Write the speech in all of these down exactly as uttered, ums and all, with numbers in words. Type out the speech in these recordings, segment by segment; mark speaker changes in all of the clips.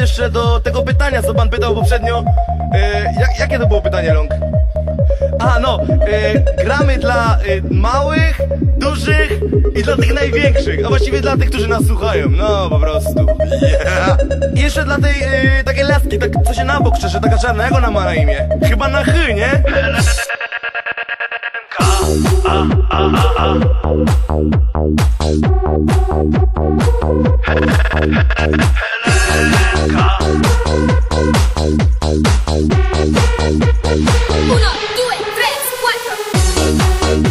Speaker 1: jeszcze do tego pytania, co pan pytał poprzednio. e, jak, Jakie to było pytanie, Long? A no, e, gramy dla e, małych, dużych i dla tych największych. A właściwie dla tych, którzy nas słuchają. No, po prostu. Yeah. I jeszcze dla tej e, takiej laski, tak, co się na bok szczerze, taka czarna. Jak ona ma na imię? Chyba na chy, nie? A, a, a, a.
Speaker 2: Uno, due, tres, cuatro.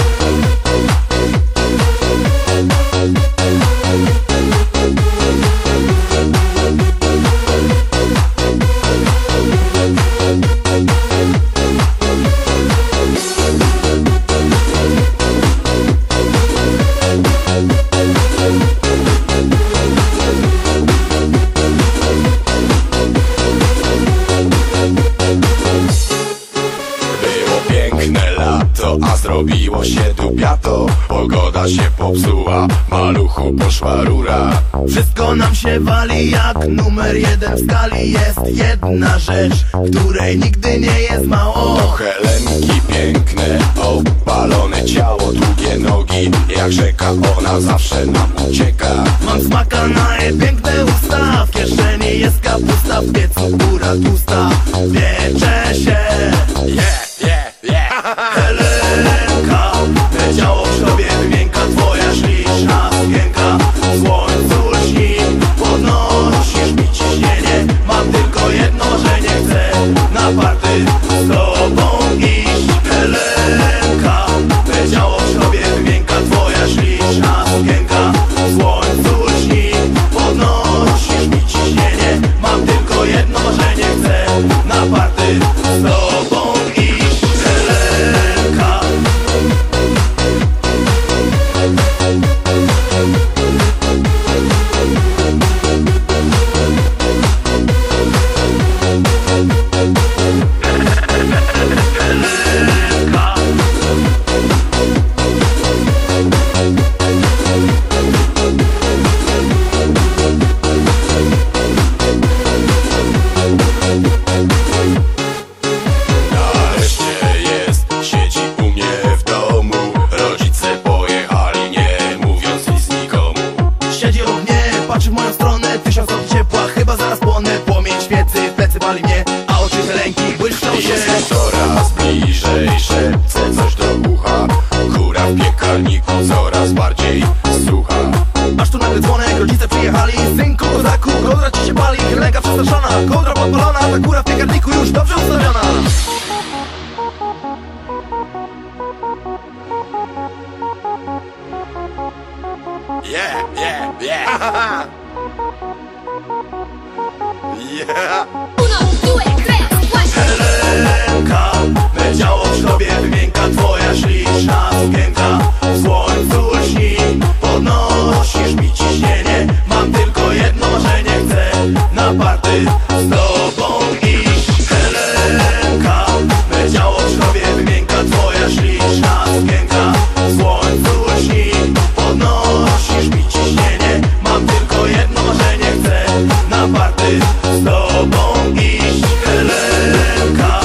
Speaker 3: A zrobiło się dupiato, pogoda się popsuła, maluchu poszła rura.
Speaker 1: Wszystko nam się wali jak numer jeden w skali. Jest jedna rzecz, której nigdy nie jest mało.
Speaker 3: To Helenki piękne, opalone ciało, długie nogi, jak rzeka ona zawsze nam ucieka.
Speaker 1: Mam smaka na jej piękne usta, w kieszeni jest kapusta, w piecu góra tłusta, piecze się.
Speaker 3: Yeah, yeah, yeah.
Speaker 1: Helenka, te ciało w sobie wymięka, twoja śliczna sukienka w słońcu lśni. Podnosisz mi ciśnienie, mam tylko jedno, że nie chcę na party z tobą iść. Helenka, te ciało w sobie wymięka, twoja śliczna sukienka w słońcu lśni. Podnosisz mi ciśnienie, mam tylko jedno, że nie chcę na party z tobą iść. Helenka. Patrzy w moją stronę, tysiąc od ciepła, chyba zaraz płonę. Płomień świecy, w plecy pali mnie, a oczy Helenki błyszczą się.
Speaker 3: Jest coraz bliżej, szepce coś do ucha, góra w piekarniku coraz bardziej słucha.
Speaker 1: Aż tu nagle dzwonek, rodzice przyjechali. Synku, kozaku, kołdra ci się pali. Helenka przestraszona, kołdra podpalona, ta góra w piekarniku już dobrze ustawiona.
Speaker 3: Yeah, yeah, yeah. Yeah.
Speaker 2: Uno, due, tres, cuatro.
Speaker 1: Helenka, me ciało w sobie wymięka, twoja śliczna sukienka w słońcu lśni. Podnosisz mi ciśnienie, mam tylko jedno, że nie chcę na party z tobą iść. Helenka, me ciało w sobie wymięka, twoja śliczna sukienka w słońcu lśni. Podnosisz mi ciśnienie, mam tylko jedno, że nie chcę na party z tobą iść. Helenka.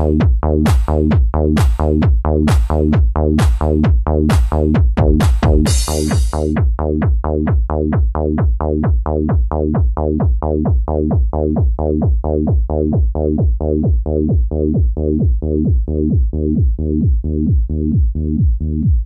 Speaker 3: Hey.
Speaker 4: Thank you.